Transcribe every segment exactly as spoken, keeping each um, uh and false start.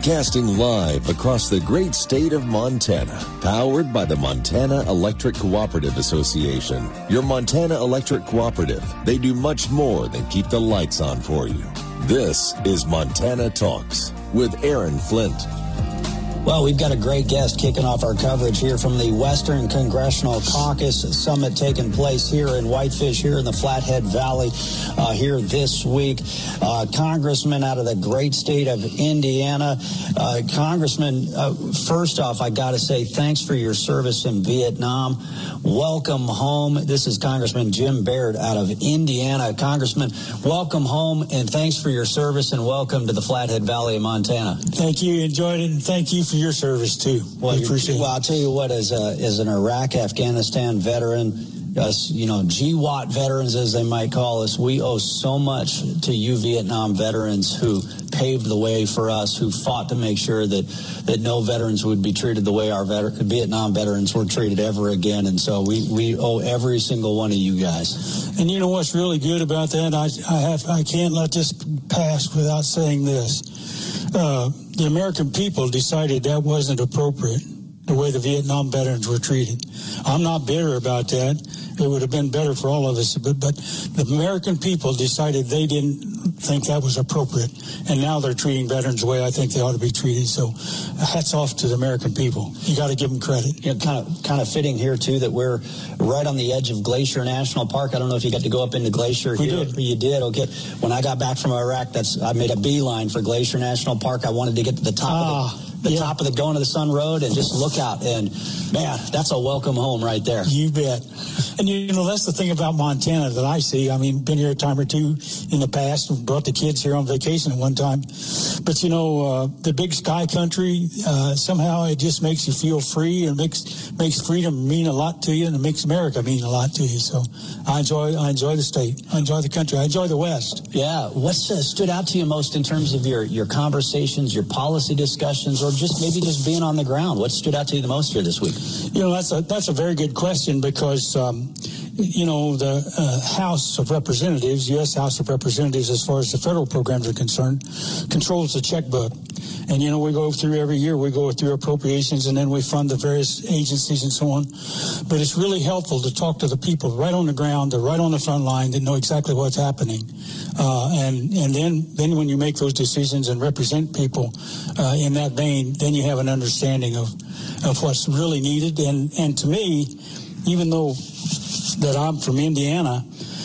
Broadcasting live across the great state of Montana, powered by the Montana Electric Cooperative Association. Your Montana Electric Cooperative, they do much more than keep the lights on for you. This is Montana Talks with Aaron Flint. Well, we've got a great guest kicking off our coverage here from the Western Congressional Caucus Summit taking place here in Whitefish, here in the Flathead Valley, uh, here this week. Uh, Congressman out of the great state of Indiana. Uh, Congressman, uh, first off, I got to say thanks for your service in Vietnam. Welcome home. This is Congressman Jim Baird out of Indiana. Congressman, welcome home, and thanks for your service, and welcome to the Flathead Valley of Montana. Thank you. Enjoyed it, and thank you for your service, too. Well, we appreciate well, it. I'll tell you what, as, a, as an Iraq, Afghanistan veteran, us, you know, G WAT veterans, as they might call us, we owe so much to you Vietnam veterans who paved the way for us, who fought to make sure that, that no veterans would be treated the way our veter- Vietnam veterans were treated ever again. And so we, we owe every single one of you guys. And you know what's really good about that? I, I, have, I can't let this pass without saying this. Uh, the American people decided that wasn't appropriate, the way the Vietnam veterans were treated. I'm not bitter about that. It would have been better for all of us. But, but the American people decided they didn't think that was appropriate. And now they're treating veterans the way I think they ought to be treated. So hats off to the American people. You got to give them credit. You know, kind of, kind of fitting here, too, that we're right on the edge of Glacier National Park. I don't know if you got to go up into Glacier we here. Did. You did. Okay. When I got back from Iraq, that's I made a beeline for Glacier National Park. I wanted to get to the top ah. of the the yeah. top of the Going to the Sun Road and just look out. And, man, that's a welcome home right there. You bet. And, you know, that's the thing about Montana that I see. I mean, been here a time or two in the past and brought the kids here on vacation at one time. But, you know, uh, the big sky country, uh, somehow it just makes you feel free and makes makes freedom mean a lot to you, and it makes America mean a lot to you. So I enjoy I enjoy the state. I enjoy the country. I enjoy the West. Yeah. What's uh, stood out to you most in terms of your, your conversations, your policy discussions, or just maybe just being on the ground? What stood out to you the most here this week? You know, that's a that's a very good question because, um, you know, the uh, House of Representatives, U S House of Representatives, as far as the federal programs are concerned, controls the checkbook. And, you know, we go through every year, we go through appropriations, and then we fund the various agencies and so on. But it's really helpful to talk to the people right on the ground, they're right on the front line, that know exactly what's happening. Uh, and and then, then when you make those decisions and represent people uh, in that vein, then you have an understanding of, of what's really needed. And, and to me, even though that I'm from Indiana,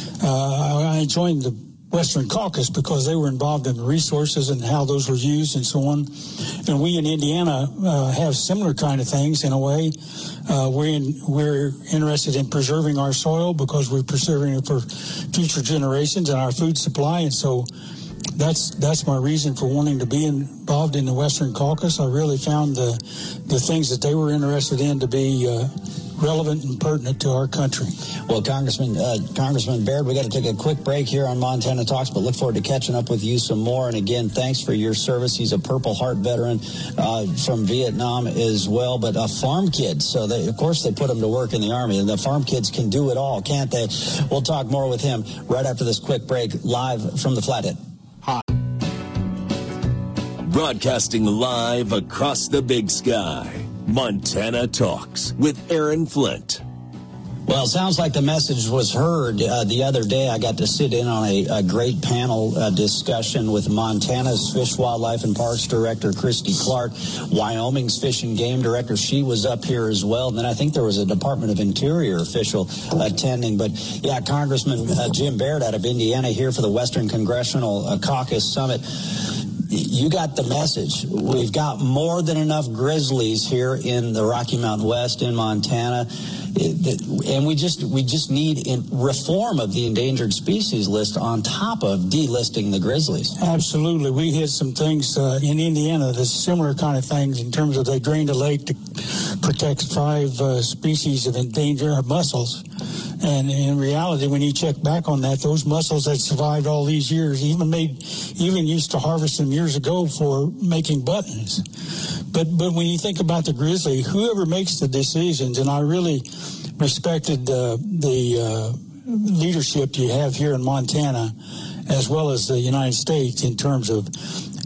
uh, I joined the Western Caucus because they were involved in the resources and how those were used and so on. And we in Indiana uh, have similar kind of things in a way. Uh, we're, in, we're interested in preserving our soil because we're preserving it for future generations and our food supply. And so that's that's my reason for wanting to be involved in the Western Caucus. I really found the, the things that they were interested in to be uh, relevant and pertinent to our country. Well, Congressman uh, Congressman Baird, we got to take a quick break here on Montana Talks, but look forward to catching up with you some more. And again, thanks for your service. He's a Purple Heart veteran uh, from Vietnam as well, but a farm kid. So, they, of course, they put him to work in the Army, and the farm kids can do it all, can't they? We'll talk more with him right after this quick break, live from the Flathead. Hi. Broadcasting live across the big sky. Montana Talks with Aaron Flint. Well, it sounds like the message was heard. Uh, the other day, I got to sit in on a, a great panel uh, discussion with Montana's Fish, Wildlife, and Parks Director, Christy Clark, Wyoming's Fish and Game Director. She was up here as well. And then I think there was a Department of Interior official attending. But, yeah, Congressman uh, Jim Baird out of Indiana here for the Western Congressional uh, Caucus Summit. You got the message. We've got more than enough grizzlies here in the Rocky Mountain West, in Montana, and we just we just need reform of the endangered species list on top of delisting the grizzlies. Absolutely. We had some things uh, in Indiana that's similar kind of things in terms of they drained a lake to protect five uh, species of endangered mussels. And in reality, when you check back on that, those mussels that survived all these years, even made, even used to harvest them years ago for making buttons. But but when you think about the grizzly, whoever makes the decisions, and I really respected uh, the uh, leadership you have here in Montana, as well as the United States, in terms of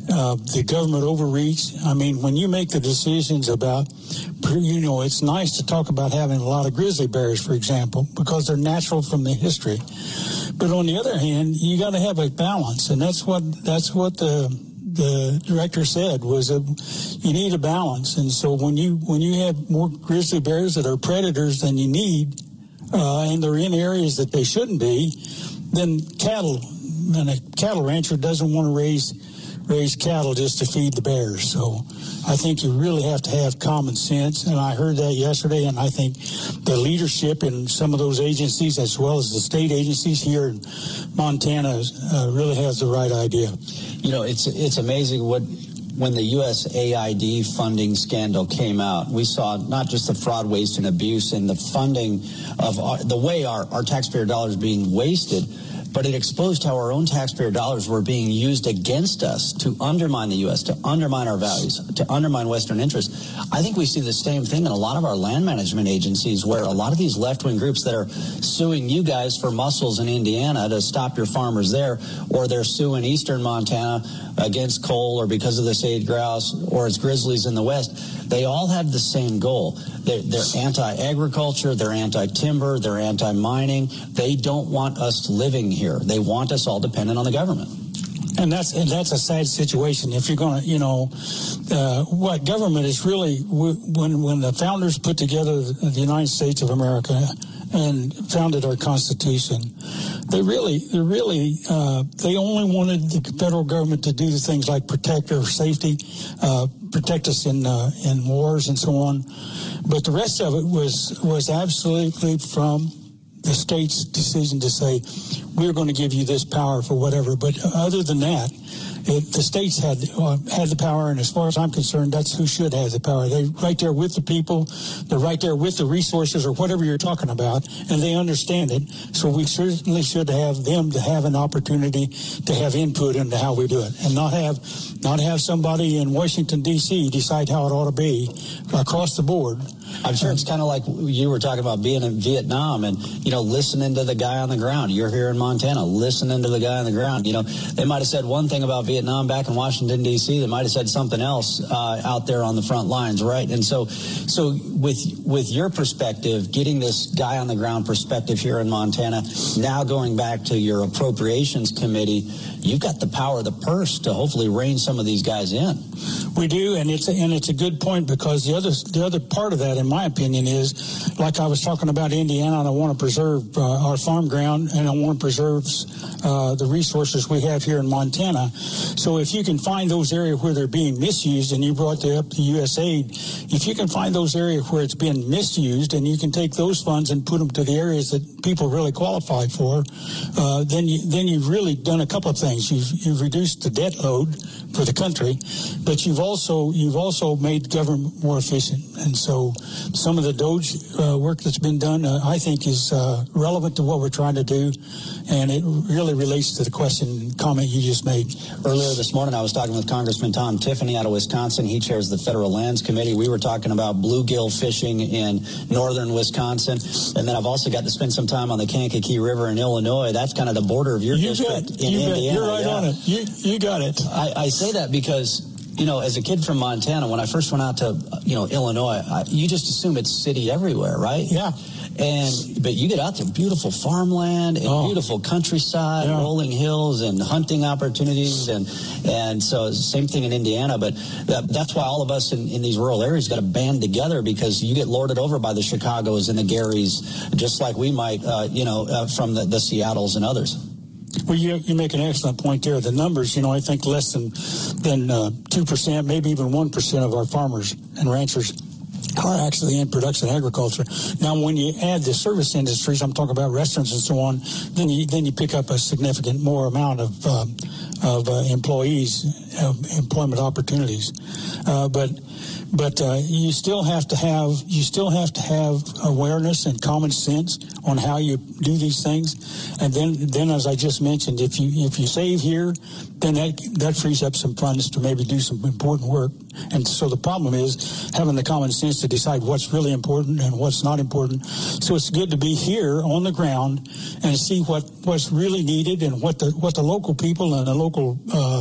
uh, the government overreach. I mean, when you make the decisions about, you know, it's nice to talk about having a lot of grizzly bears, for example, because they're natural from the history. But on the other hand, you got to have a balance, and that's what that's what the the director said was that you need a balance. And so when you when you have more grizzly bears that are predators than you need, uh, and they're in areas that they shouldn't be, then cattle and a cattle rancher doesn't want to raise raise cattle just to feed the bears. So I think you really have to have common sense, and I heard that yesterday, and I think the leadership in some of those agencies, as well as the state agencies here in Montana, uh, really has the right idea. You know, it's it's amazing what when the U S A I D funding scandal came out, we saw not just the fraud, waste, and abuse and the funding of our, the way our, our taxpayer dollars being wasted, but it exposed how our own taxpayer dollars were being used against us to undermine the U S, to undermine our values, to undermine Western interests. I think we see the same thing in a lot of our land management agencies, where a lot of these left-wing groups that are suing you guys for mussels in Indiana to stop your farmers there, or they're suing eastern Montana against coal or because of the sage grouse, or it's grizzlies in the West, they all have the same goal. They're, they're anti-agriculture, they're anti-timber, they're anti-mining. They don't want us living here. They want us all dependent on the government. And that's and that's a sad situation. If you're going to, you know, uh, what government is really, when when the founders put together the United States of America and founded our Constitution, they really, they really, uh, they only wanted the federal government to do the things like protect our safety, uh, protect us in uh, in wars and so on. But the rest of it was was absolutely from the state's decision to say, we're going to give you this power for whatever. But other than that, it, the states had uh, had the power, and as far as I'm concerned, that's who should have the power. They're right there with the people. They're right there with the resources or whatever you're talking about, and they understand it. So we certainly should have them to have an opportunity to have input into how we do it, and not have not have somebody in Washington, D C decide how it ought to be across the board. I'm sure it's kind of like you were talking about being in Vietnam and, you know, listening to the guy on the ground. You're here in Montana, listening to the guy on the ground. You know, they might have said one thing about Vietnam back in Washington, D C They might have said something else uh, out there on the front lines, right? And so so with with your perspective, getting this guy on the ground perspective here in Montana, now going back to your appropriations committee, you've got the power of the purse to hopefully rein some of these guys in. We do, and it's a, and it's a good point, because the other the other part of that, in my opinion, is like I was talking about Indiana, and I want to preserve uh, our farm ground, and I want to preserve uh, the resources we have here in Montana. So if you can find those areas where they're being misused, and you brought the, up the U S A I D, if you can find those areas where it's been misused, and you can take those funds and put them to the areas that people really qualify for, uh, then you then you've really done a couple of things. You've you've reduced the debt load for the country, but you've also you've also made government more efficient. And so some of the Doge uh, work that's been done, uh, I think, is uh, relevant to what we're trying to do, and it really relates to the question and comment you just made. Earlier this morning, I was talking with Congressman Tom Tiffany out of Wisconsin. He chairs the Federal Lands Committee. We were talking about bluegill fishing in northern Wisconsin, and then I've also got to spend some time on the Kankakee River in Illinois. That's kind of the border of your you district bet. in you Indiana. Bet. You're right yeah. on it. You, you got it. I, I say that because, you know, as a kid from Montana, when I first went out to, you know, Illinois, I, you just assume it's city everywhere, right? Yeah. And but you get out there, beautiful farmland and oh. beautiful countryside, yeah. rolling hills and hunting opportunities, and and so same thing in Indiana. But that, that's why all of us in, in these rural areas got to band together, because you get lorded over by the Chicagos and the Garys, just like we might, uh, you know, uh, from the, the Seattles and others. Well, you, you make an excellent point there. The numbers, you know, I think less than than uh, two percent, maybe even one percent of our farmers and ranchers are actually in production agriculture. Now, when you add the service industries, I'm talking about restaurants and so on, then you then you pick up a significant more amount of um, of uh, employees, uh, employment opportunities. Uh, but but uh, you still have to have you still have to have awareness and common sense on how you do these things. And then then as I just mentioned, if you if you save here, then that that frees up some funds to maybe do some important work. And so the problem is having the common sense to decide what's really important and what's not important. So it's good to be here on the ground and see what, what's really needed and what the what the local people and the local uh,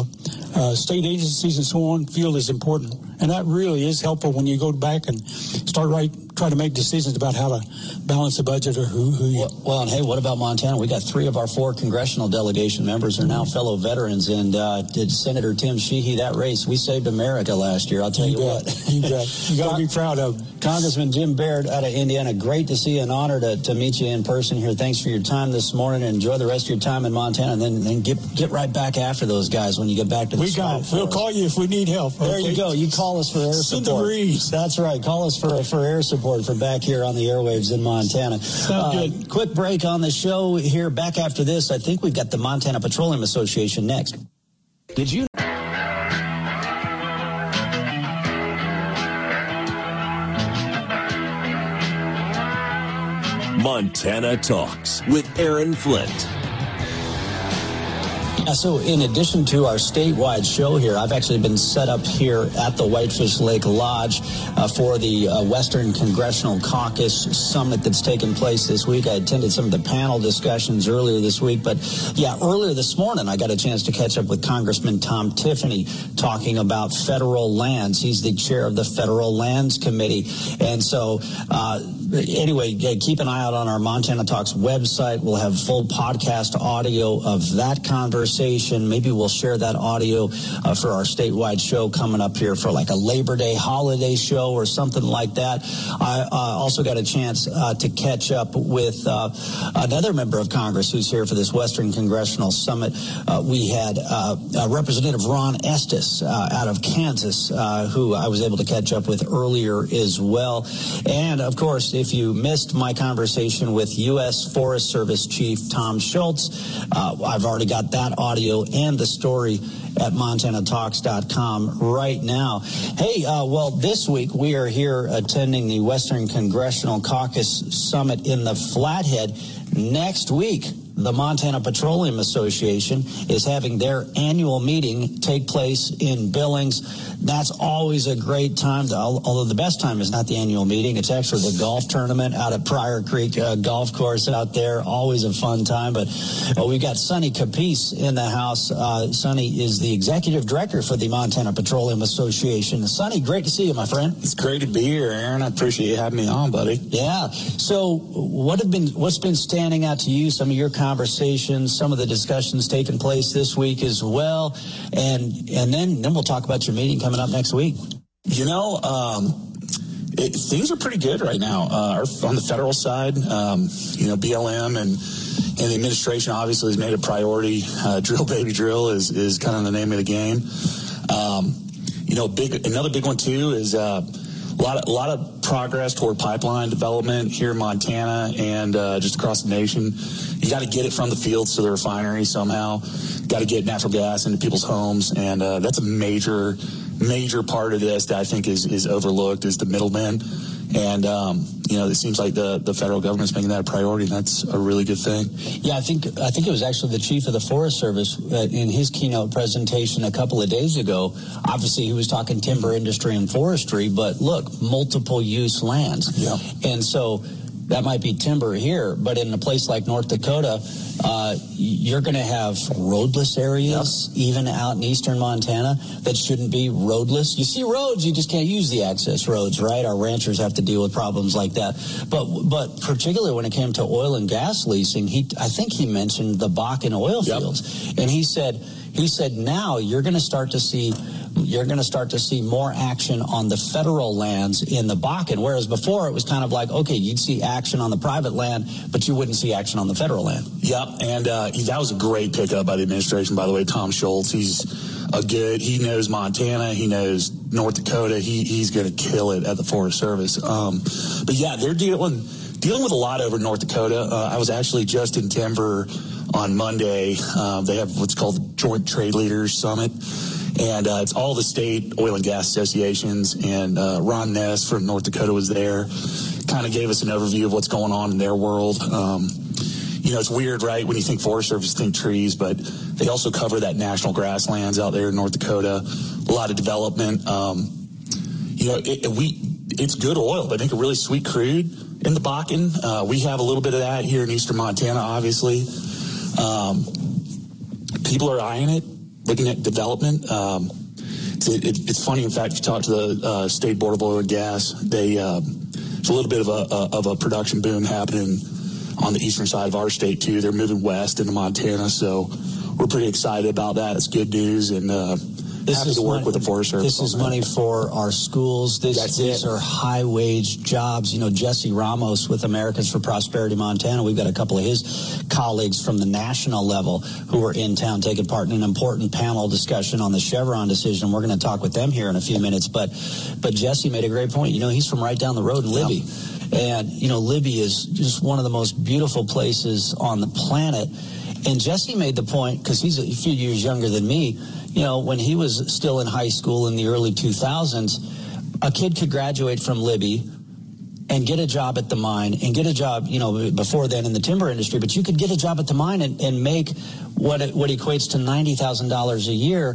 uh, state agencies and so on feel is important. And that really is helpful when you go back and start right, try to make decisions about how to balance the budget or who, who you... Well, well, and hey, what about Montana? We got three of our four congressional delegation members are now fellow veterans, and uh, did Senator Tim Sheehy that race? We saved America last year, I'll tell you, you what. You bet. You got to be proud of. Congressman Jim Baird out of Indiana, great to see you, an honor to, to meet you in person here. Thanks for your time this morning. Enjoy the rest of your time in Montana, and then, then get get right back after those guys when you get back to the We got it. We'll call you if we need help. There okay? you go. You call us for air Send support. the breeze. That's right. Call us for for air support from back here on the airwaves in Montana. Sounds uh, good. Quick break on the show here. Back after this, I think we've got the Montana Petroleum Association next. Did you... Montana Talks with Aaron Flint. So in addition to our statewide show here, I've actually been set up here at the Whitefish Lake Lodge uh, for the uh, Western Congressional Caucus Summit that's taken place this week. I attended some of the panel discussions earlier this week, but yeah, earlier this morning I got a chance to catch up with Congressman Tom Tiffany talking about federal lands. He's the chair of the Federal Lands Committee. And so uh, anyway, keep an eye out on our Montana Talks website. We'll have full podcast audio of that conversation. Maybe we'll share that audio uh, for our statewide show coming up here for like a Labor Day holiday show or something like that. I uh, also got a chance uh, to catch up with uh, another member of Congress who's here for this Western Congressional Summit. Uh, we had uh, uh, Representative Ron Estes uh, out of Kansas, uh, who I was able to catch up with earlier as well. And, of course, if you missed my conversation with U S Forest Service Chief Tom Schultz, uh, I've already got that audio and the story at montana talks dot com right now. Hey, uh, well, this week we are here attending the Western Congressional Caucus Summit in the Flathead. Next week, the Montana Petroleum Association is having their annual meeting take place in Billings. That's always a great time, to, although the best time is not the annual meeting. It's actually the golf tournament out at Pryor Creek uh, Golf Course out there. Always a fun time. But uh, we've got Sonny Capice in the house. Uh, Sonny is the executive director for the Montana Petroleum Association. Sonny, great to see you, my friend. It's great to be here, Aaron. I appreciate you having me on, buddy. Yeah. So what have been what's been standing out to you, some of your conversations, some of the discussions taking place this week as well, and and then then we'll talk about your meeting coming up next week. You know, um, it, things are pretty good right now. Uh, on the federal side, um, you know, B L M and and the administration obviously has made a priority. Uh, drill, baby, drill is is kind of the name of the game. Um, you know, big another big one too is uh, a lot of, a lot of progress toward pipeline development here in Montana and uh, just across the nation. You got to get it from the fields to the refinery somehow. Got to get natural gas into people's homes, and uh, that's a major, major part of this that I think is is overlooked is the middlemen. And um, you know, it seems like the the federal government's making that a priority, and that's a really good thing. Yeah, I think I think it was actually the chief of the Forest Service uh, in his keynote presentation a couple of days ago. Obviously, he was talking timber industry and forestry, but look, multiple use lands. Yeah. And so that might be timber here, but in a place like North Dakota, uh, you're going to have roadless areas, yep. even out in eastern Montana, that shouldn't be roadless. You see roads, you just can't use the access roads, right? Our ranchers have to deal with problems like that. But but particularly when it came to oil and gas leasing, he I think he mentioned the Bakken oil fields. Yep. And he said he said now you're going to start to see you're going to start to see more action on the federal lands in the Bakken, whereas before it was kind of like, okay, you'd see action on the private land, but you wouldn't see action on the federal land. Yep, and uh, that was a great pickup by the administration, by the way. Tom Schultz, he's a good, he knows Montana, he knows North Dakota, he he's going to kill it at the Forest Service. Um, but yeah, they're dealing dealing with a lot over North Dakota. Uh, I was actually just in Denver on Monday. Uh, they have what's called the Joint Trade Leaders Summit. And uh, it's all the state oil and gas associations, and uh, Ron Ness from North Dakota was there, kind of gave us an overview of what's going on in their world. Um, you know, it's weird, right, when you think Forest Service, think trees, but they also cover that national grasslands out there in North Dakota, a lot of development. Um, you know, it, we it's good oil. They make a really sweet crude in the Bakken. Uh, we have a little bit of that here in eastern Montana, obviously. Um, people are eyeing it. looking at development. Um, it's, it, it's funny, in fact, if you talk to the uh, State Board of Oil and Gas, they uh, there's a little bit of a, a of a production boom happening on the eastern side of our state too. They're moving west into Montana, so we're pretty excited about that. It's good news, and uh, This happy is to work money, with the Forest Service. This is money for our schools. This, That's these it. are high-wage jobs. You know, Jesse Ramos with Americans for Prosperity Montana, we've got a couple of his colleagues from the national level who are in town taking part in an important panel discussion on the Chevron decision. We're going to talk with them here in a few minutes. But but Jesse made a great point. You know, he's from right down the road in Libby. Yep. And, you know, Libby is just one of the most beautiful places on the planet. And Jesse made the point, because he's a few years younger than me, you know, when he was still in high school in the early two thousands, a kid could graduate from Libby and get a job at the mine and get a job, you know, before then in the timber industry, but you could get a job at the mine and, and make what what equates to ninety thousand dollars a year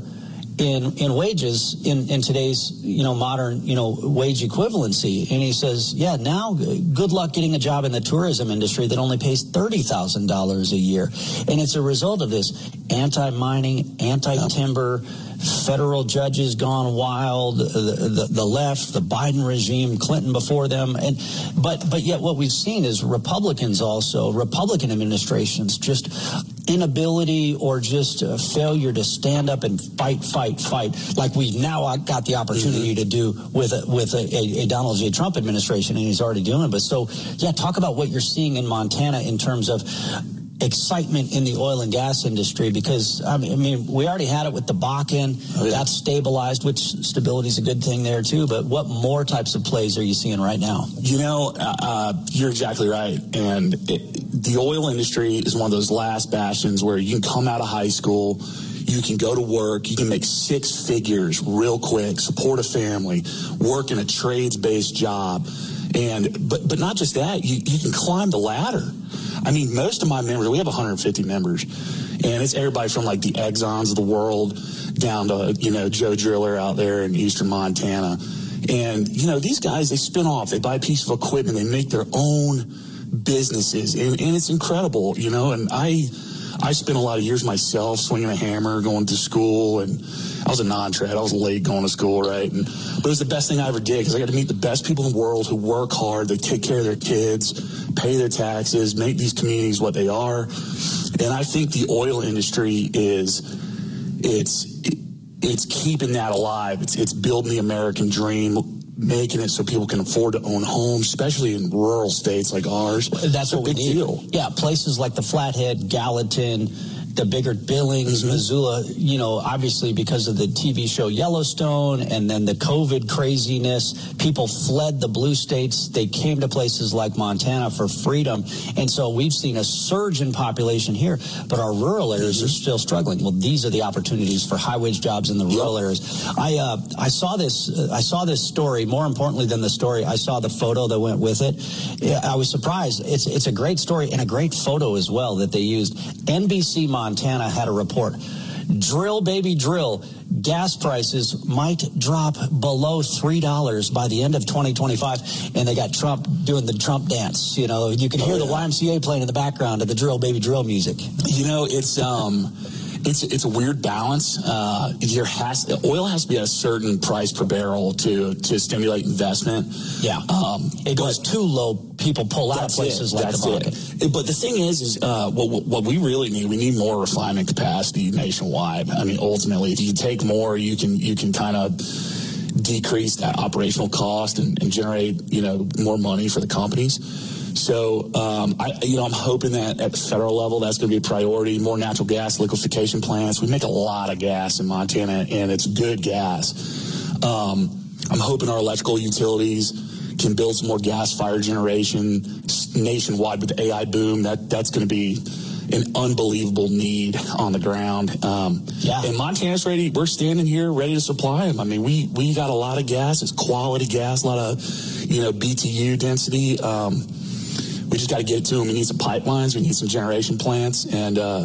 in in wages in, in today's, you know, modern, you know, wage equivalency. And he says, yeah, now good luck getting a job in the tourism industry that only pays thirty thousand dollars a year. And it's a result of this anti-mining, anti-timber, federal judges gone wild, the, the, the left, the Biden regime, Clinton before them. And but but yet what we've seen is Republicans also, Republican administrations, just inability or just a failure to stand up and fight, fight, fight, like we've now got the opportunity mm-hmm. to do with a, with a, a, a Donald J. Trump administration, and he's already doing it. But so, yeah, talk about what you're seeing in Montana in terms of excitement in the oil and gas industry, because I mean, I mean we already had it with the Bakken. Oh, yeah. That's stabilized, which stability is a good thing there too. But what more types of plays are you seeing right now? You know, uh, you're exactly right. And it, the oil industry is one of those last bastions where you can come out of high school, you can go to work, you can make six figures real quick, support a family, work in a trades-based job. And but but not just that, you, you can climb the ladder. I mean, most of my members, we have one hundred fifty members, and it's everybody from like the Exxons of the world down to, you know, Joe Driller out there in eastern Montana. And, you know, these guys, they spin off, they buy a piece of equipment, they make their own businesses, and, and it's incredible, you know. And I I spent a lot of years myself swinging a hammer, going to school, and I was a non-trad. I was late going to school, right? And, but it was the best thing I ever did, because I got to meet the best people in the world who work hard, they take care of their kids, pay their taxes, make these communities what they are. And I think the oil industry is, it's it's keeping that alive. It's it's building the American dream, making it so people can afford to own homes, especially in rural states like ours. That's what a big we need. Deal. Yeah, places like the Flathead, Gallatin, the bigger Billings, mm-hmm. Missoula, you know, obviously because of the T V show Yellowstone and then the COVID craziness, people fled the blue states. They came to places like Montana for freedom. And so we've seen a surge in population here, but our rural areas mm-hmm. are still struggling. Well, these are the opportunities for high-wage jobs in the rural yep. areas. I uh, I saw this uh, I saw this story. More importantly than the story, I saw the photo that went with it. I was surprised. It's it's a great story and a great photo as well that they used. N B C Montana had a report. Drill, baby, drill. Gas prices might drop below three dollars by the end of twenty twenty-five. And they got Trump doing the Trump dance. You know, you can hear oh, yeah. the Y M C A playing in the background of the drill, baby, drill music. You know, it's um, it's it's a weird balance. Uh, there has oil has to be at a certain price per barrel to to stimulate investment. Yeah, um, it goes too low. People pull out of places it. like that's the Bakken. It. But the thing is, is uh, what what we really need, we need more refinement capacity nationwide. I mean, ultimately, if you take more, you can you can kind of decrease that operational cost and, and generate, you know, more money for the companies. So, um, I, you know, I'm hoping that at the federal level, that's going to be a priority. More natural gas liquefaction plants. We make a lot of gas in Montana, and it's good gas. Um, I'm hoping our electrical utilities can build some more gas-fired generation nationwide with the A I boom. That that's going to be an unbelievable need on the ground. Um, yeah. And Montana's ready. We're standing here ready to supply them. I mean, we we got a lot of gas. It's quality gas, a lot of, you know, B T U density. Um, we just got to get it to them. We need some pipelines. We need some generation plants. And uh,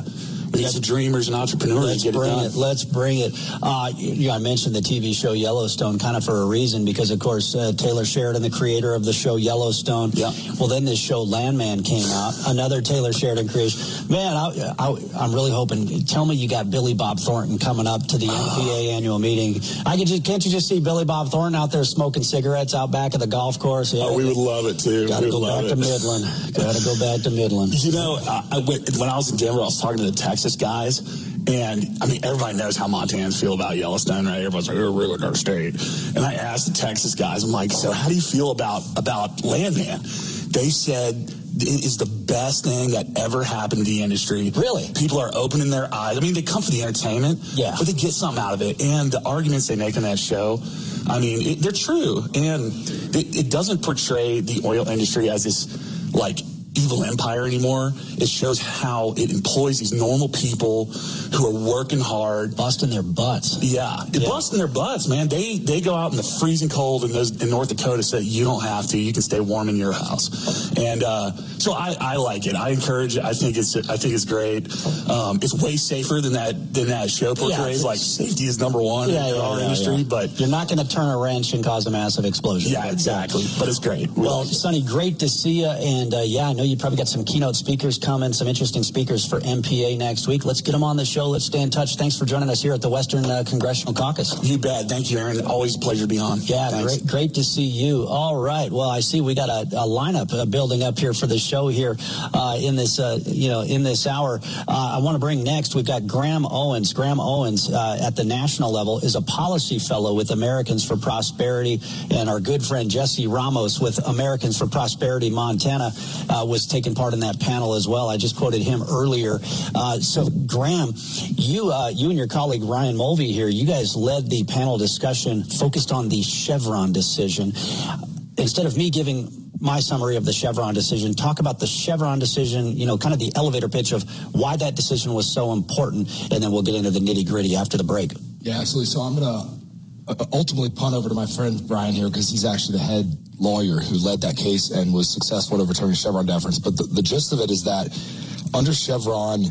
We got the dreamers and entrepreneurs Let's to get bring it done. it. Let's bring it. Uh, you know, I mentioned the T V show Yellowstone kind of for a reason because, of course, uh, Taylor Sheridan, the creator of the show Yellowstone. Yeah. Well, then this show Landman came out, another Taylor Sheridan creation. Man, I, I, I'm really hoping. Tell me you got Billy Bob Thornton coming up to the N P A annual meeting. I could just, can't you just see Billy Bob Thornton out there smoking cigarettes out back of the golf course? Yeah, oh, we would love it too. Got to go back it. to Midland. Got to go back to Midland. You know, I, I went, when I was in Denver, I was talking to the Texas guys, and I mean, everybody knows how Montanans feel about Yellowstone, right? Everybody's like, "Oh, really, our state." And I asked the Texas guys, I'm like, "So, how do you feel about about Landman?" They said it is the best thing that ever happened to the industry. Really? People are opening their eyes. I mean, they come for the entertainment, yeah, but they get something out of it. And the arguments they make on that show, I mean, it, they're true. And it, it doesn't portray the oil industry as this, like, evil empire anymore. It shows how it employs these normal people who are working hard, busting their butts. Yeah, yeah. busting their butts, man. They they go out in the freezing cold in, those, in North Dakota, so you don't have to. You can stay warm in your house, and uh, so I, I like it. I encourage it. I think it's I think it's great. Um, it's way safer than that than that show portrays. Yeah, like safety is number one yeah, in yeah, our yeah, industry, yeah. but you're not going to turn a wrench and cause a massive explosion. Yeah, exactly. But it's great. We well, like Sonny, great to see you, and uh, yeah, I know you probably got some keynote speakers coming, some interesting speakers for M P A next week. Let's get them on the show. Let's stay in touch. Thanks for joining us here at the Western uh, Congressional Caucus. You bet. Thank you, Aaron. Always a pleasure to be on. Yeah, Thanks. great, great to see you. All right. Well, I see we got a, a lineup uh, building up here for the show here uh, in this, uh, you know, in this hour. Uh, I want to bring next. We've got Graham Owens. Graham Owens uh, at the national level is a policy fellow with Americans for Prosperity, and our good friend Jesse Ramos with Americans for Prosperity Montana uh, was taking part in that panel as well. I just quoted him earlier. Uh, so, Graham, you uh, you and your colleague Ryan Mulvey here, you guys led the panel discussion focused on the Chevron decision. Instead of me giving my summary of the Chevron decision, talk about the Chevron decision, you know, kind of the elevator pitch of why that decision was so important, and then we'll get into the nitty-gritty after the break. Yeah, absolutely. So I'm going to ultimately punt over to my friend Brian here because he's actually the head lawyer who led that case and was successful in overturning Chevron deference. But the, the gist of it is that under Chevron,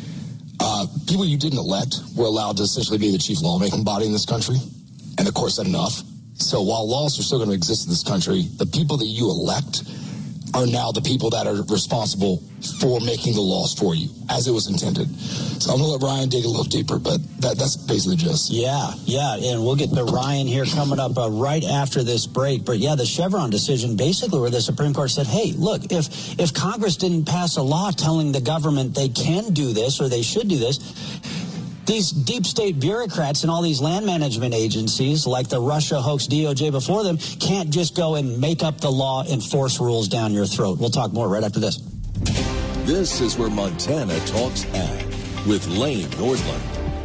uh, people you didn't elect were allowed to essentially be the chief lawmaking body in this country. And of course, that's enough. So while laws are still going to exist in this country, the people that you elect are now the people that are responsible for making the laws for you, as it was intended. So I'm going to let Ryan dig a little deeper, but that, that's basically the gist. Yeah, yeah, and we'll get to Ryan here coming up uh, right after this break. But yeah, the Chevron decision, basically where the Supreme Court said, hey, look, if if Congress didn't pass a law telling the government they can do this or they should do this, these deep state bureaucrats and all these land management agencies, like the Russia hoax D O J before them, can't just go and make up the law and force rules down your throat. We'll talk more right after this. This is where Montana Talks Ag with Lane Nordlund.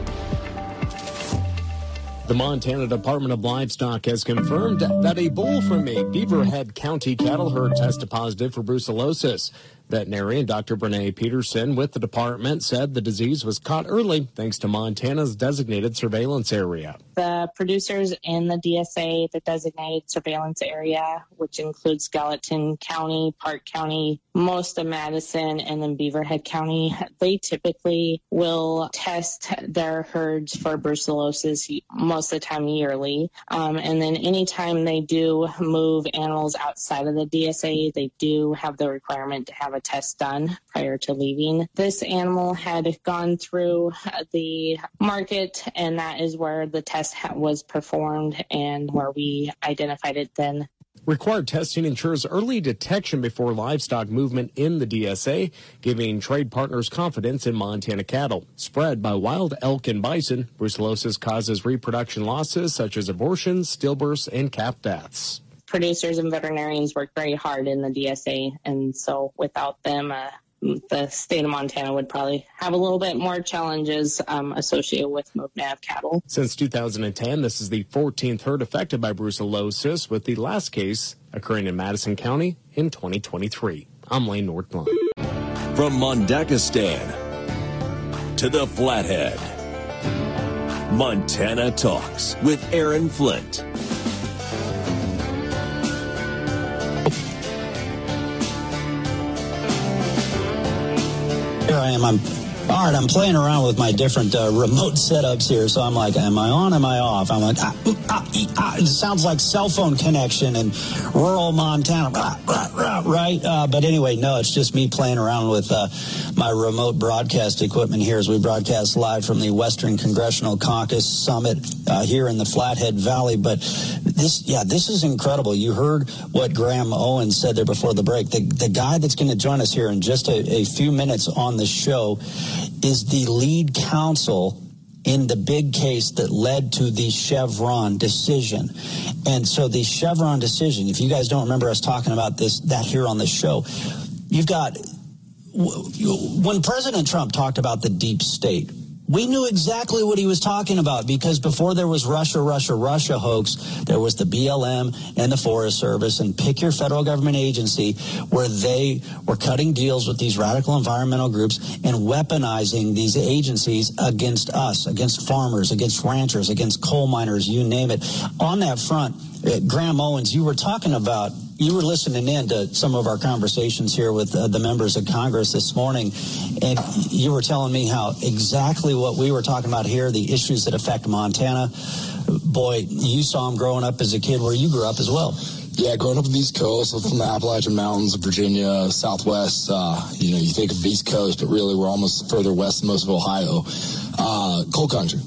The Montana Department of Livestock has confirmed that a bull from a Beaverhead County cattle herd tested positive for brucellosis. Veterinarian Doctor Brene Peterson with the department said the disease was caught early thanks to Montana's designated surveillance area. The producers in the D S A, the designated surveillance area, which includes Gallatin County, Park County, most of Madison, and then Beaverhead County, they typically will test their herds for brucellosis most of the time yearly. Um, and then anytime they do move animals outside of the D S A, they do have the requirement to have a test done prior to leaving. This animal had gone through the market, and that is where the test was performed and where we identified it then. Required testing ensures early detection before livestock movement in the D S A, giving trade partners confidence in Montana cattle. Spread by wild elk and bison, brucellosis causes reproduction losses such as abortions, stillbirths, and calf deaths. Producers and veterinarians work very hard in the D S A, and so without them, uh, the state of Montana would probably have a little bit more challenges um, associated with MovNav cattle. Since two thousand ten, this is the fourteenth herd affected by brucellosis, with the last case occurring in Madison County in twenty twenty-three. I'm Lane Nordlund. From Mondakistan to the Flathead, Montana Talks with Aaron Flint. Here I am. I'm All right, I'm playing around with my different uh, remote setups here, so I'm like, am I on, am I off? I'm like, ah, ah, ah, it sounds like cell phone connection in rural Montana, rah, rah, rah, right? Uh, but anyway, no, it's just me playing around with uh, my remote broadcast equipment here as we broadcast live from the Western Congressional Caucus Summit uh, here in the Flathead Valley. But this, yeah, this is incredible. You heard what Graham Owens said there before the break. The, the guy that's going to join us here in just a, a few minutes on the show is the lead counsel in the big case that led to the Chevron decision. And so the Chevron decision, if you guys don't remember us talking about this, that here on the show, you've got, when President Trump talked about the deep state, we knew exactly what he was talking about, because before there was Russia, Russia, Russia hoax, there was the B L M and the Forest Service, and pick your federal government agency, where they were cutting deals with these radical environmental groups and weaponizing these agencies against us, against farmers, against ranchers, against coal miners, you name it. On that front, uh, Graham Owens, you were talking about, you were listening in to some of our conversations here with uh, the members of Congress this morning, and you were telling me how exactly what we were talking about here, the issues that affect Montana. Boy, you saw them growing up as a kid where you grew up as well. Yeah, growing up on the East Coast, from the Appalachian Mountains of Virginia, Southwest, uh, you know, you think of East Coast, but really we're almost further west than most of Ohio. Uh, coal country.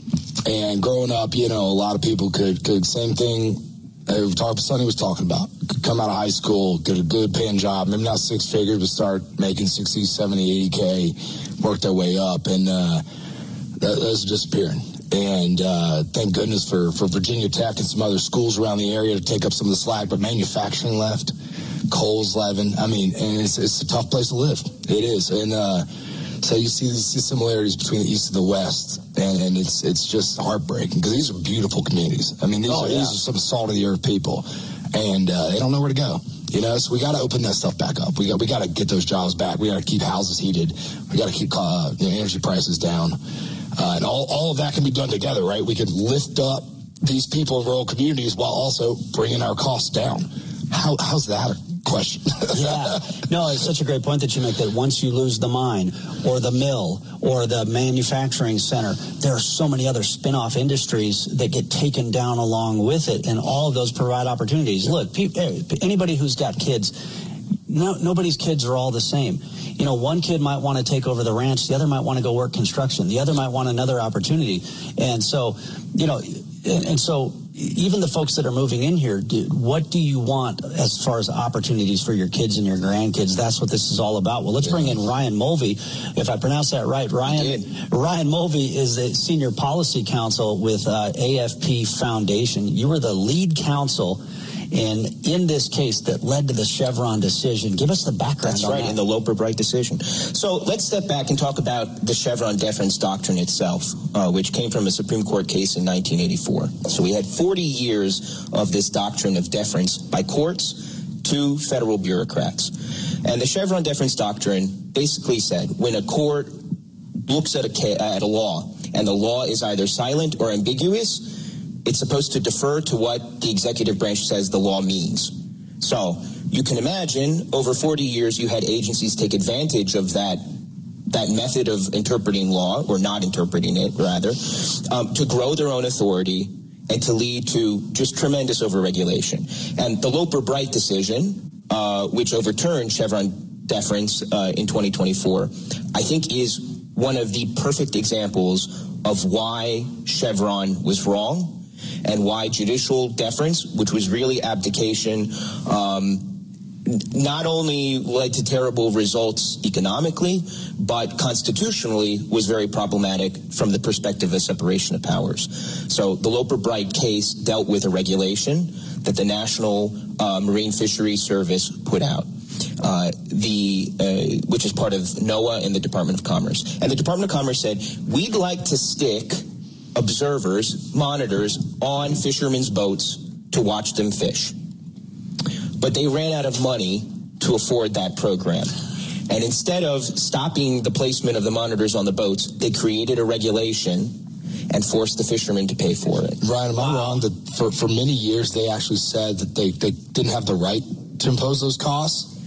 And growing up, you know, a lot of people could, could same thing uh, talk, Sonny was talking about. Could come out of high school, get a good paying job, maybe not six figures, but start making sixty, seventy, eighty K, work their way up, and uh, that, those are disappearing. And uh, thank goodness for, for Virginia Tech and some other schools around the area to take up some of the slack, but manufacturing left, coal's leaving. I mean, and it's, it's a tough place to live. It is. And uh, so you see these similarities between the East and the West, and, and it's it's just heartbreaking, because these are beautiful communities. I mean, these, oh, are, yeah. these are some salt-of-the-earth people, and uh, they don't know where to go. You know, so we got to open that stuff back up. We got we got to get those jobs back. We got to keep houses heated. We got to keep uh, you know, energy prices down. Uh, and all, all of that can be done together, right? We can lift up these people in rural communities while also bringing our costs down. How, how's that a question? Yeah. No, it's such a great point that you make, that once you lose the mine or the mill or the manufacturing center, there are so many other spin-off industries that get taken down along with it, and all of those provide opportunities. Look, pe- anybody who's got kids, no, nobody's kids are all the same. You know, one kid might want to take over the ranch. The other might want to go work construction. The other might want another opportunity. And so, you know, and, and so even the folks that are moving in here, do, what do you want as far as opportunities for your kids and your grandkids? That's what this is all about. Well, let's bring in Ryan Mulvey. If I pronounce that right, Ryan Ryan Mulvey is the Senior Policy Counsel with uh, A F P Foundation. You were the lead counsel in in this case that led to the Chevron decision. Give us the background. That's on right, that. in the Loper-Bright decision. So let's step back and talk about the Chevron deference doctrine itself, uh, which came from a Supreme Court case in nineteen eighty-four. So we had forty years of this doctrine of deference by courts to federal bureaucrats. And the Chevron deference doctrine basically said when a court looks at a, ca- at a law and the law is either silent or ambiguous, it's supposed to defer to what the executive branch says the law means. So you can imagine over forty years you had agencies take advantage of that that method of interpreting law, or not interpreting it, rather, um, to grow their own authority and to lead to just tremendous overregulation. And the Loper-Bright decision, uh, which overturned Chevron deference uh, in twenty twenty-four, I think is one of the perfect examples of why Chevron was wrong, and why judicial deference, which was really abdication, um, not only led to terrible results economically, but constitutionally was very problematic from the perspective of separation of powers. So the Loper-Bright case dealt with a regulation that the National uh, Marine Fisheries Service put out, uh, the uh, which is part of NOAA and the Department of Commerce. And the Department of Commerce said, we'd like to stick observers, monitors on fishermen's boats to watch them fish. But they ran out of money to afford that program. And instead of stopping the placement of the monitors on the boats, they created a regulation and forced the fishermen to pay for it. Ryan, am I wrong that for, for many years they actually said that they, they didn't have the right to impose those costs?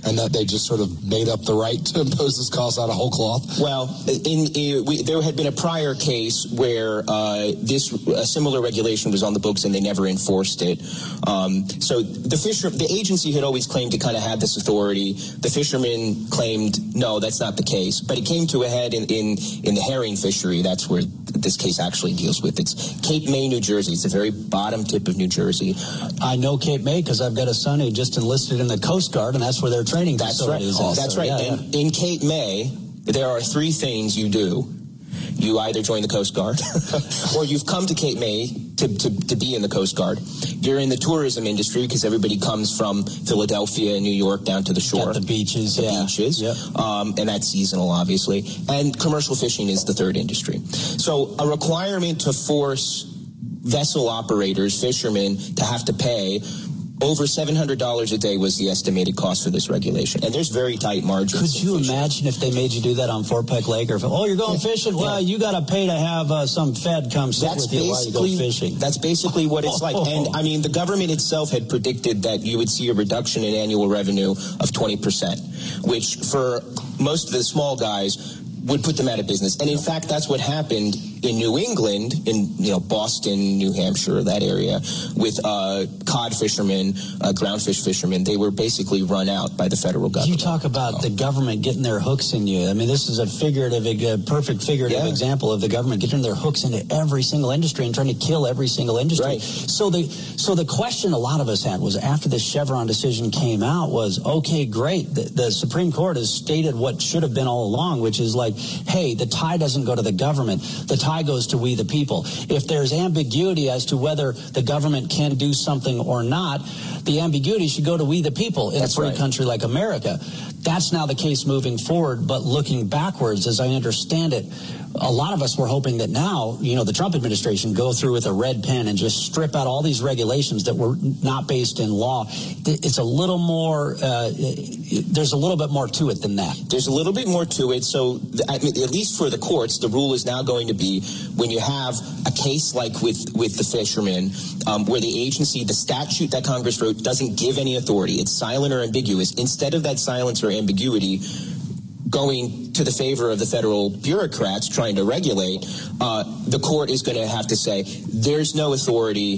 and that they just sort of made up the right to impose this cost out of whole cloth? Well, in, in we, there had been a prior case where uh, this a similar regulation was on the books and they never enforced it. Um, so the fisher, the agency had always claimed to kind of have this authority. The fishermen claimed, no, that's not the case. But it came to a head in, in, in the herring fishery. That's where this case actually deals with. It's Cape May, New Jersey. It's the very bottom tip of New Jersey. I know Cape May because I've got a son who just enlisted in the Coast Guard, and that's where their training that's facility right. is. Oh, that's right. Yeah, and yeah. In Cape May, there are three things you do. You either join the Coast Guard or you've come to Cape May to, to, to be in the Coast Guard. You're in the tourism industry because everybody comes from Philadelphia and New York down to the shore. Got the beaches, the yeah. beaches. Yep. Um, and that's seasonal, obviously. And commercial fishing is the third industry. So a requirement to force vessel operators, fishermen, to have to pay over seven hundred dollars a day was the estimated cost for this regulation. And there's very tight margins. Could you fishing. imagine if they made you do that on Fort Peck Lake? Or if, oh, you're going fishing? Well, you got to pay to have uh, some Fed come sit that's with you while you go fishing. That's basically what it's like. And, I mean, the government itself had predicted that you would see a reduction in annual revenue of twenty percent, which for most of the small guys would put them out of business. And in fact, that's what happened in New England, in you know Boston, New Hampshire, that area, with uh, cod fishermen, uh, groundfish fishermen. They were basically run out by the federal government. You talk about oh. the government getting their hooks in you. I mean, this is a figurative, a perfect figurative yeah. example of the government getting their hooks into every single industry and trying to kill every single industry. Right. So the so the question a lot of us had was after this Chevron decision came out was, okay, great. The, the Supreme Court has stated what should have been all along, which is like, hey, the tie doesn't go to the government. The tie goes to we the people. If there's ambiguity as to whether the government can do something or not, the ambiguity should go to we the people in That's a free right. country like America. That's now the case moving forward, but looking backwards, as I understand it, a lot of us were hoping that now, you know, the Trump administration go through with a red pen and just strip out all these regulations that were not based in law. It's a little more, uh, there's a little bit more to it than that. There's a little bit more to it. So I mean, at least for the courts, the rule is now going to be when you have a case like with, with the fishermen, um, where the agency, the statute that Congress wrote doesn't give any authority. It's silent or ambiguous. Instead of that silence or ambiguity going to the favor of the federal bureaucrats trying to regulate, uh, the court is going to have to say, there's no authority,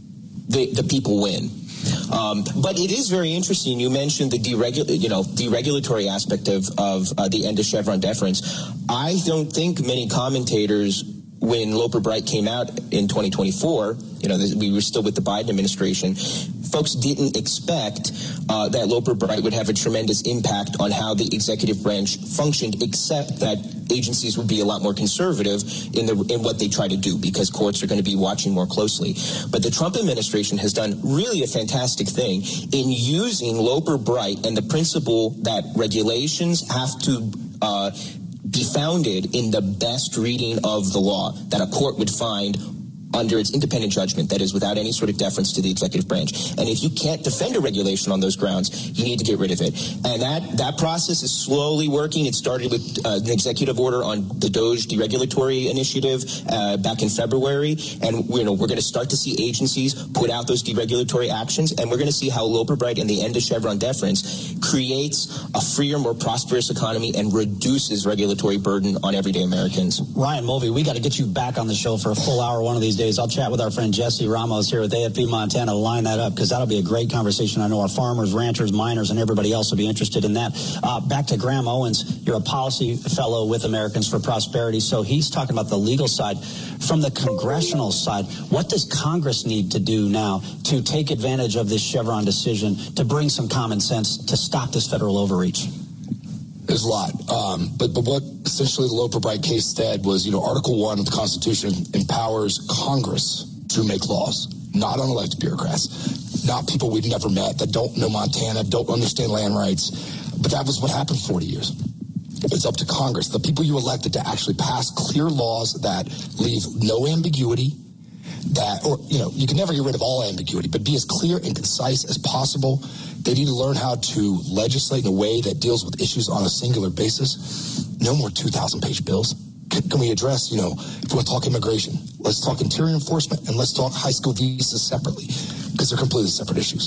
the, the people win. Um, but it is very interesting. You mentioned the deregul- you know, deregulatory aspect of, of uh, the end of Chevron deference. I don't think many commentators, when Loper Bright came out in twenty twenty-four, you know, we were still with the Biden administration, folks didn't expect uh, that Loper Bright would have a tremendous impact on how the executive branch functioned, except that agencies would be a lot more conservative in the in what they try to do because courts are going to be watching more closely. But the Trump administration has done really a fantastic thing in using Loper Bright and the principle that regulations have to uh, be founded in the best reading of the law that a court would find under its independent judgment, that is without any sort of deference to the executive branch. And if you can't defend a regulation on those grounds, you need to get rid of it. And that, that process is slowly working. It started with uh, an executive order on the DOJ deregulatory initiative uh, back in February. And you know, we're going to start to see agencies put out those deregulatory actions. And we're going to see how Loper Bright and the end of Chevron deference creates a freer, more prosperous economy and reduces regulatory burden on everyday Americans. Ryan Mulvey, we got to get you back on the show for a full hour one of these days. I'll chat with our friend Jesse Ramos here at A F P Montana to line that up because that'll be a great conversation. I know our farmers, ranchers, miners, and everybody else will be interested in that. Uh, back to Graham Owens. You're a policy fellow with Americans for Prosperity. So he's talking about the legal side. From the congressional side, what does Congress need to do now to take advantage of this Chevron decision to bring some common sense to stop this federal overreach? There's a lot. Um, but, but what essentially the Loper Bright case said was, you know, Article one of the Constitution empowers Congress to make laws, not unelected bureaucrats, not people we've never met that don't know Montana, don't understand land rights. But that was what happened forty years. It's up to Congress, the people you elected, to actually pass clear laws that leave no ambiguity, that, or, you know, you can never get rid of all ambiguity, but be as clear and concise as possible. They need to learn how to legislate in a way that deals with issues on a singular basis. No more two thousand page bills. Can, can we address, you know, if we want to talk immigration, let's talk interior enforcement, and let's talk high school visas separately, because they're completely separate issues.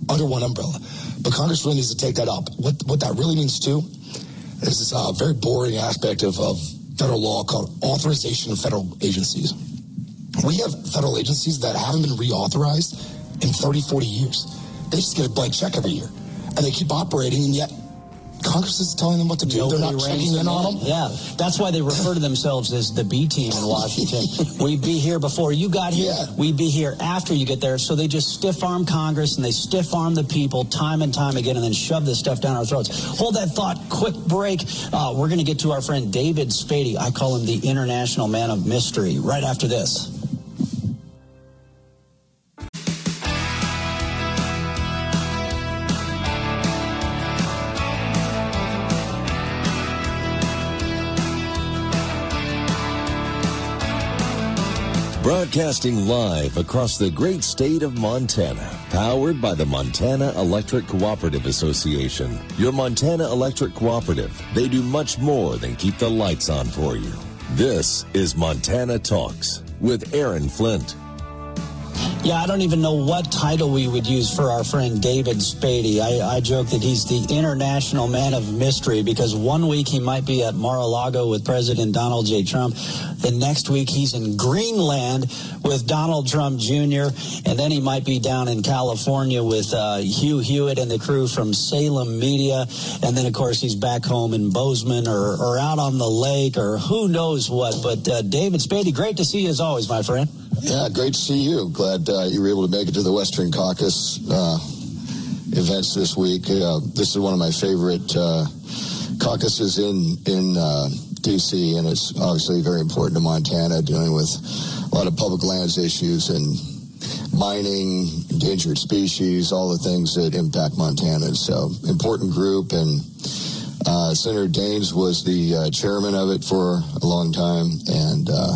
under one umbrella. But Congress really needs to take that up. What what that really means, too, is this uh, very boring aspect of, of federal law called authorization of federal agencies. We have federal agencies that haven't been reauthorized in thirty, forty years. They just get a blank check every year. And they keep operating, and yet Congress is telling them what to do. Nobody They're not checking in on them. Yeah, that's why they refer to themselves as the B team in Washington. We'd be here before you got here. Yeah. We'd be here after you get there. So they just stiff-arm Congress, and they stiff-arm the people time and time again, and then shove this stuff down our throats. Hold that thought. Quick break. Uh, we're going to get to our friend David Spady. I call him the international man of mystery right after this. Broadcasting live across the great state of Montana, powered by the Montana Electric Cooperative Association. Your Montana Electric Cooperative, they do much more than keep the lights on for you. This is Montana Talks with Aaron Flint. Yeah, I don't even know what title we would use for our friend David Spady. I, I joke that he's the international man of mystery because one week he might be at Mar-a-Lago with President Donald J. Trump. The next week he's in Greenland with Donald Trump Junior And then he might be down in California with uh, Hugh Hewitt and the crew from Salem Media. And then, of course, he's back home in Bozeman or, or out on the lake or who knows what. But uh, David Spady, great to see you as always, my friend. Yeah, great to see you. Glad uh, you were able to make it to the Western Caucus uh, events this week. Uh, this is one of my favorite uh, caucuses in in uh, D C, and it's obviously very important to Montana, dealing with a lot of public lands issues and mining, endangered species, all the things that impact Montana. So, important group, and uh, Senator Daines was the uh, chairman of it for a long time, and uh,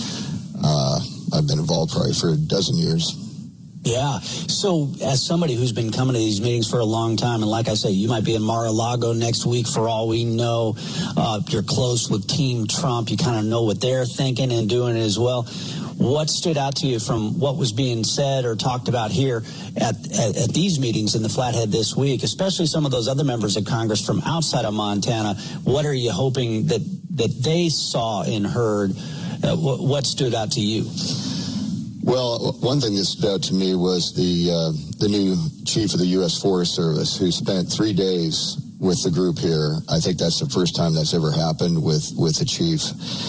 uh, I've been involved probably for a dozen years. Yeah. So as somebody who's been coming to these meetings for a long time, and like I say, you might be in Mar-a-Lago next week for all we know. Uh, you're close with Team Trump. You kind of know what they're thinking and doing as well. What stood out to you from what was being said or talked about here at, at, at these meetings in the Flathead this week, especially some of those other members of Congress from outside of Montana? What are you hoping that, that they saw and heard? Uh, what, what stood out to you? Well, one thing that stood out to me was the uh, the new chief of the U S Forest Service, who spent three days with the group here. I think that's the first time that's ever happened with, with a chief.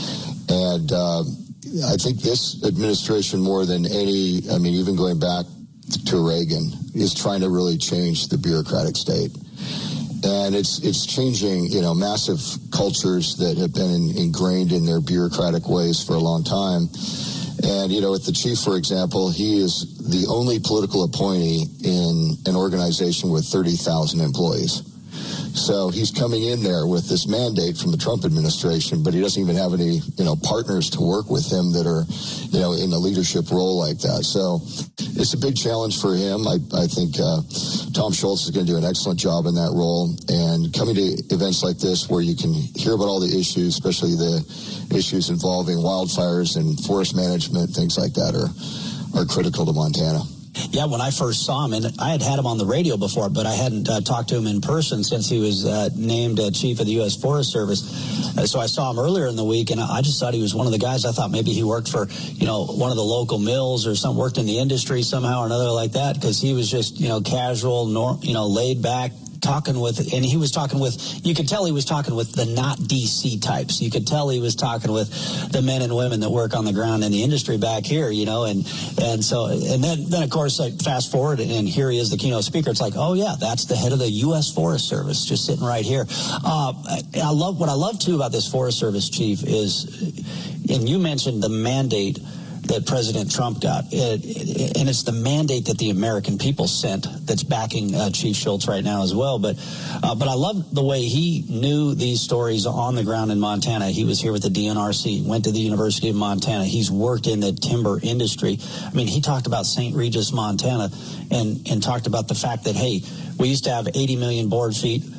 And uh, I think this administration, more than any, I mean, even going back to Reagan, is trying to really change the bureaucratic state. And it's it's changing, you know, massive cultures that have been in, ingrained in their bureaucratic ways for a long time. And, you know, with the chief, for example, he is the only political appointee in an organization with thirty thousand employees. So he's coming in there with this mandate from the Trump administration, but he doesn't even have any, you know, partners to work with him that are, you know, in a leadership role like that. So it's a big challenge for him. I, I think uh, Tom Schultz is going to do an excellent job in that role. And coming to events like this where you can hear about all the issues, especially the issues involving wildfires and forest management, things like that are, are critical to Montana. Yeah, when I first saw him, and I had had him on the radio before, but I hadn't uh, talked to him in person since he was uh, named uh, chief of the U S Forest Service. Uh, so I saw him earlier in the week, and I just thought he was one of the guys. I thought maybe he worked for, you know, one of the local mills or some worked in the industry somehow or another like that, because he was just, you know, casual, nor, you know, laid back, talking with, and he was talking with, you could tell he was talking with the not D C types. You could tell he was talking with the men and women that work on the ground in the industry back here, you know, and, and so, and then, then of course, like fast forward, and here he is, the keynote speaker. It's like, oh yeah, that's the head of the U S Forest Service, just sitting right here. Uh, I love, what I love too about this Forest Service chief is, and you mentioned the mandate that President Trump got, it, it, and it's the mandate that the American people sent that's backing uh, Chief Schultz right now as well. But uh, but I love the way he knew these stories on the ground in Montana. He was here with the D N R C, went to the University of Montana. He's worked in the timber industry. I mean, he talked about Saint Regis, Montana, and, and talked about the fact that, hey, we used to have eighty million board feet.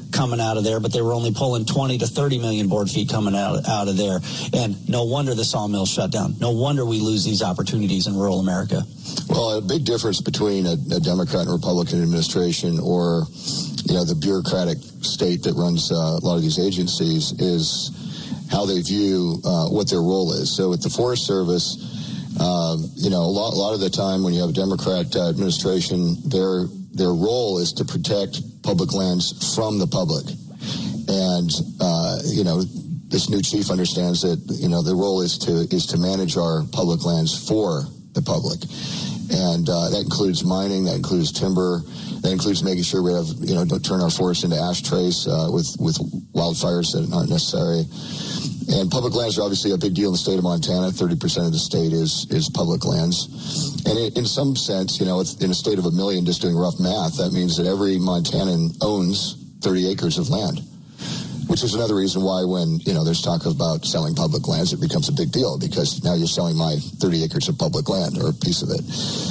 coming out of there, but they were only pulling twenty to thirty million board feet coming out, out of there. And no wonder the sawmill shut down. No wonder we lose these opportunities in rural America. Well, a big difference between a, a Democrat and Republican administration or, you know, the bureaucratic state that runs uh, a lot of these agencies is how they view uh, what their role is. So with the Forest Service, um, you know, a lot, a lot of the time when you have a Democrat uh, administration, their their role is to protect public lands from the public. And, uh, you know, this new chief understands that, you know, the role is to is to manage our public lands for the public. And uh, that includes mining, that includes timber, that includes making sure we have, you know, don't turn our forests into ashtrays uh, with, with wildfires that aren't necessary. And public lands are obviously a big deal in the state of Montana. thirty percent of the state is is public lands. And in, in some sense, you know, in a state of a million, just doing rough math, that means that every Montanan owns thirty acres of land, which is another reason why when, you know, there's talk about selling public lands, it becomes a big deal because now you're selling my thirty acres of public land or a piece of it.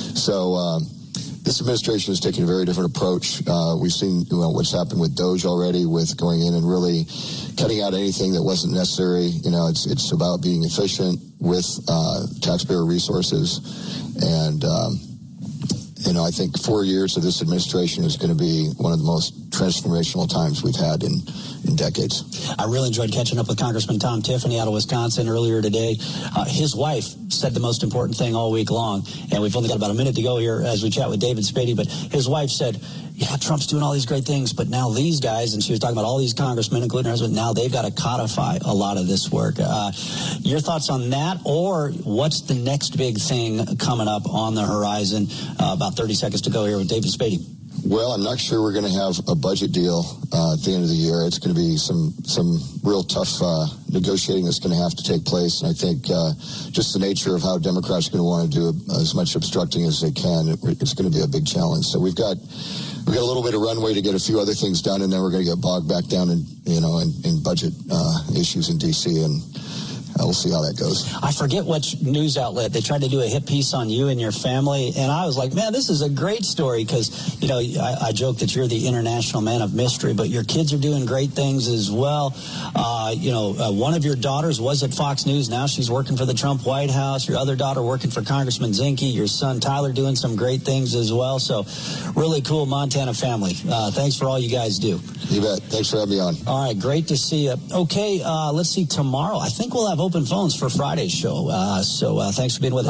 So um, this administration is taking a very different approach. Uh, we've seen, you know, what's happened with Doge already, with going in and really cutting out anything that wasn't necessary. You know, it's it's about being efficient with uh, taxpayer resources. And, um, you know, I think four years of this administration is going to be one of the most transformational times we've had in, in decades. I really enjoyed catching up with Congressman Tom Tiffany out of Wisconsin earlier today. Uh, his wife said the most important thing all week long, and we've only got about a minute to go here as we chat with David Spady, but his wife said, yeah, Trump's doing all these great things, but now these guys, and she was talking about all these congressmen, including her husband, now they've got to codify a lot of this work. Uh, your thoughts on that, or what's the next big thing coming up on the horizon? Uh, about thirty seconds to go here with David Spady. Well, I'm not sure we're going to have a budget deal uh, at the end of the year. It's going to be some some real tough uh, negotiating that's going to have to take place. And I think uh, just the nature of how Democrats are going to want to do as much obstructing as they can, it, it's going to be a big challenge. So we've got we've got a little bit of runway to get a few other things done, and then we're going to get bogged back down in you know in, in budget uh, issues in D C and. Uh, we'll see how that goes. I forget which news outlet. They tried to do a hit piece on you and your family, and I was like, man, this is a great story because, you know, I, I joke that you're the international man of mystery, but your kids are doing great things as well. Uh, you know, uh, one of your daughters was at Fox News. Now she's working for the Trump White House. Your other daughter working for Congressman Zinke. Your son Tyler doing some great things as well. So really cool Montana family. Uh, thanks for all you guys do. You bet. Thanks for having me on. All right, great to see you. Okay, uh, let's see tomorrow. I think we'll have open phones for Friday's show. Uh, so uh, thanks for being with us.